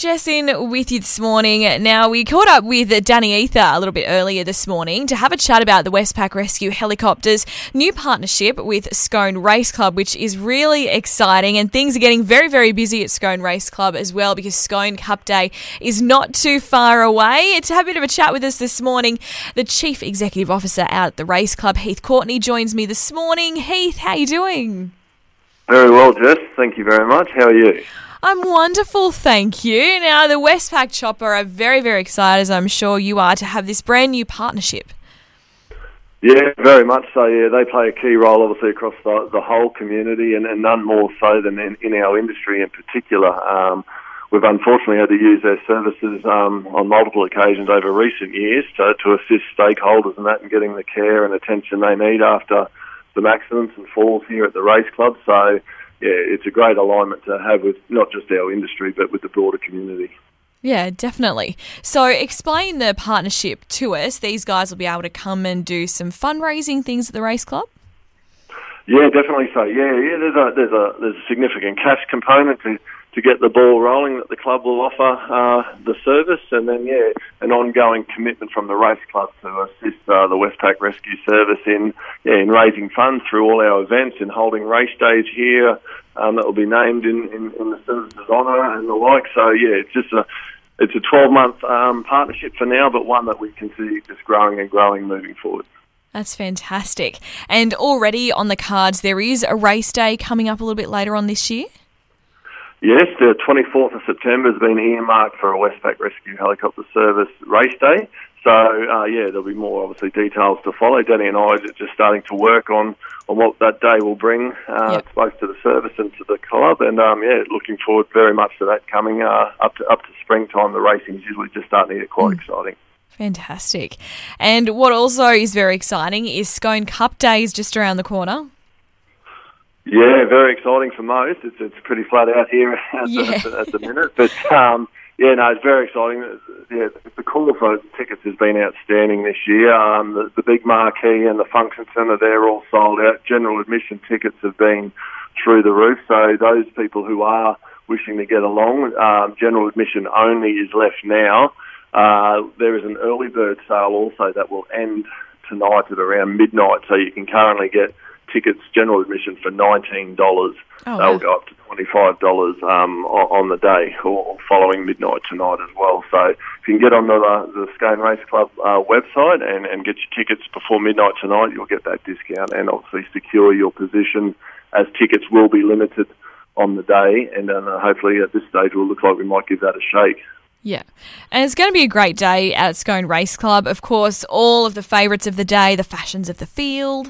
Jess in with you this morning. Now, we caught up with Danny Ether a little bit earlier this morning to have a chat about the Westpac Rescue Helicopters' new partnership with Scone Race Club, which is really exciting, and things are getting very, very busy at Scone Race Club as well because Scone Cup Day is not too far away. To have a bit of a chat with us this morning, the Chief Executive Officer out at the race club, Heath Courtney, joins me this morning. Heath, how are you doing? Very well, Jess. Thank you very much. How are you? I'm wonderful, thank you. Now, the Westpac Chopper are very, very excited, as I'm sure you are, to have this brand new partnership. Yeah, very much so. Yeah, they play a key role, obviously, across the whole community, and none more so than in our industry in particular. We've unfortunately had to use their services on multiple occasions over recent years to assist stakeholders and that in getting the care and attention they need after some accidents and falls here at the race club. So, yeah, it's a great alignment to have with not just our industry, but with the broader community. Yeah, definitely. So explain the partnership to us. These guys will be able to come and do some fundraising things at the race club? Yeah, definitely so. Yeah, there's a significant cash component to get the ball rolling that the club will offer the service, and then an ongoing commitment from the race club to assist the Westpac Rescue Service in raising funds through all our events, in holding race days here that will be named in the service's honour and the like. So it's a 12-month partnership for now, but one that we can see just growing and growing moving forward. That's fantastic. And already on the cards, there is a race day coming up a little bit later on this year? Yes, the 24th of September has been earmarked for a Westpac Rescue Helicopter Service race day. So, there'll be more, obviously, details to follow. Danny and I are just starting to work on what that day will bring both to the service and to the club. And, looking forward very much to that coming up to springtime. The racing's usually just starting to get quite exciting. Fantastic. And what also is very exciting is Scone Cup Day is just around the corner. Yeah, very exciting for most. It's pretty flat out here at the minute. But, it's very exciting. Yeah, the call for tickets has been outstanding this year. The big marquee and the function centre, they're all sold out. General admission tickets have been through the roof. So those people who are wishing to get along, general admission only is left now. There is an early bird sale also that will end tonight at around midnight. So you can currently get tickets, general admission, for $19. They'll go up to $25 on the day or following midnight tonight as well. So if you can get on the Scone Race Club website and get your tickets before midnight tonight, you'll get that discount and obviously secure your position, as tickets will be limited on the day. And hopefully at this stage it will look like we might give that a shake. Yeah, and it's going to be a great day at Scone Race Club. Of course, all of the favourites of the day, the fashions of the field.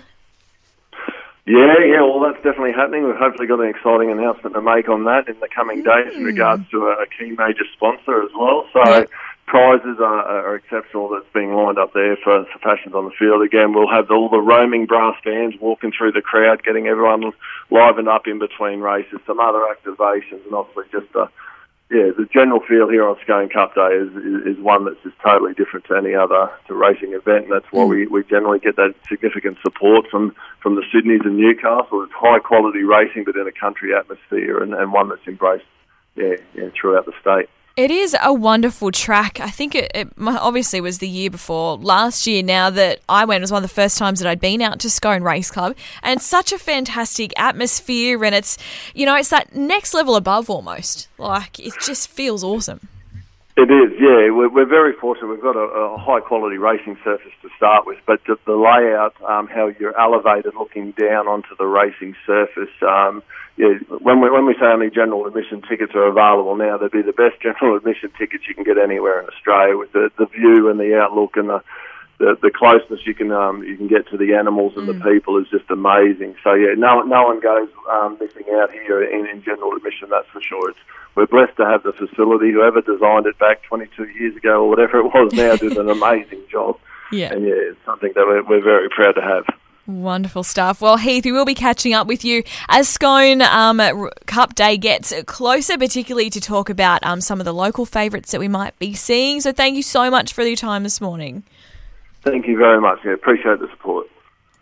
Yeah, well, that's definitely happening. We've hopefully got an exciting announcement to make on that in the coming days in regards to a key major sponsor as well. So prizes are exceptional that's being lined up there for fashions on the field. Again, we'll have all the roaming brass bands walking through the crowd, getting everyone livened up in between races, some other activations, and obviously just the general feel here on Scone Cup Day is one that's just totally different to any other racing event, and that's why we generally get that significant support from the Sydneys and Newcastle. It's high quality racing, but in a country atmosphere, and one that's embraced throughout the state. It is a wonderful track. I think it obviously was the year before last year now that I went. It was one of the first times that I'd been out to Scone Race Club, and it's such a fantastic atmosphere, and it's that next level above almost. Like, it just feels awesome. It is, yeah. We're very fortunate. We've got a high-quality racing surface to start with, but just the layout, how you're elevated looking down onto the racing surface. When we say only general admission tickets are available now, they'd be the best general admission tickets you can get anywhere in Australia, with the view and the outlook and the closeness you can get to the animals and the people is just amazing. So no one goes missing out here in general admission, that's for sure. We're blessed to have the facility. Whoever designed it back 22 years ago or whatever it was now did an amazing job. Yeah. And it's something that we're very proud to have. Wonderful stuff. Well, Heath, we will be catching up with you as Scone Cup Day gets closer, particularly to talk about some of the local favourites that we might be seeing. So thank you so much for your time this morning. Thank you very much. Appreciate the support.